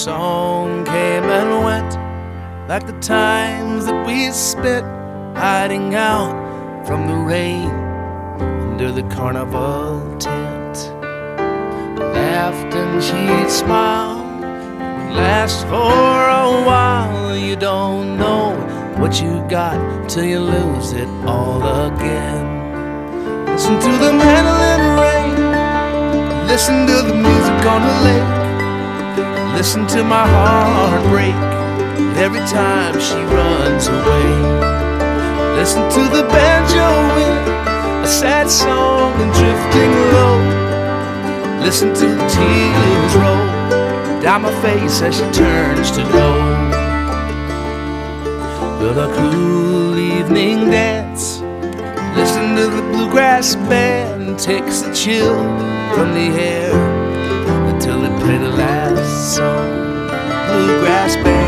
song came and went, like the times that we spent hiding out from the rain under the carnival tent. Laughed and she'd smile, it lasts for a while. You don't know what you got till you lose it all again. Listen to the mandolin rain, listen to the music on the lake. Listen to my heart break every time she runs away. Listen to the banjo wind, a sad song and drifting low. Listen to the tears roll down my face as she turns to go. Feel the cool evening dance, listen to the bluegrass band, takes the chill from the air until they play the last song. Bluegrass band.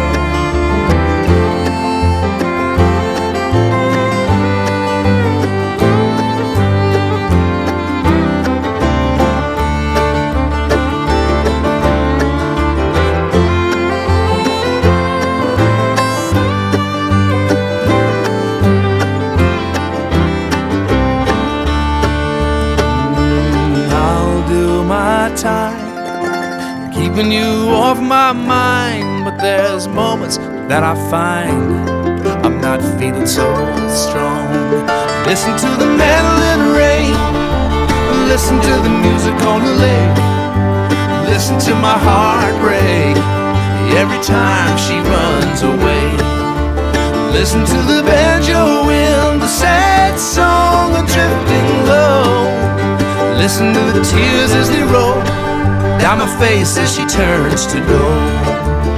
Time keeping you off my mind, but there's moments that I find I'm not feeling so strong. Listen to the mandolin rain, listen to the music on the lake. Listen to my heart break every time she runs away. Listen to the banjo wind, the sad song of drifting low. Listen to the tears as they roll down my face as she turns to go.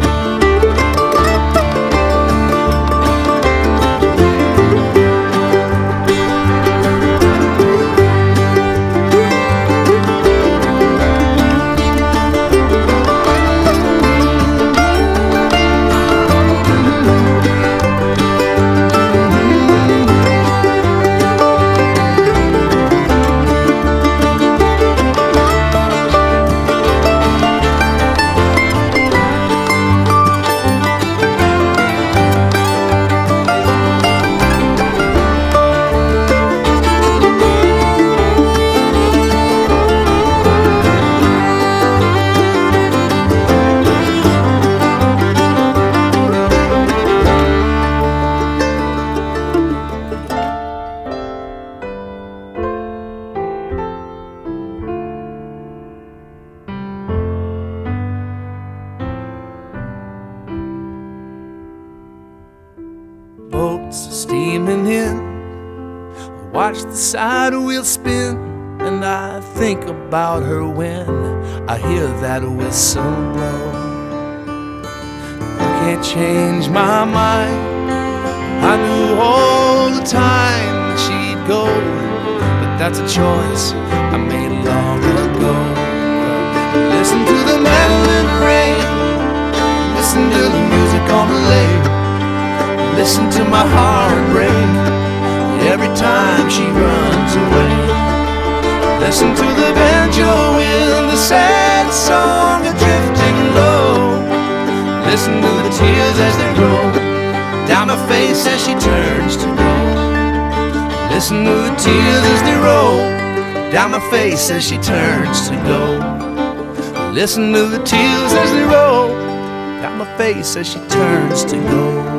Boats steaming in, I watch the side wheel spin, and I think about her when I hear that whistle blow. I can't change my mind, I knew all the time that she'd go, but that's a choice I made long ago. Listen to the mandolin rain, listen to the music on the lake. Listen to my heart break every time she runs away. Listen to the banjo wind, the sad song of drifting low. Listen to the tears as they roll down her face as she turns to go. Listen to the tears as they roll down her face as she turns to go. Listen to the tears as they roll down my face as she turns to go.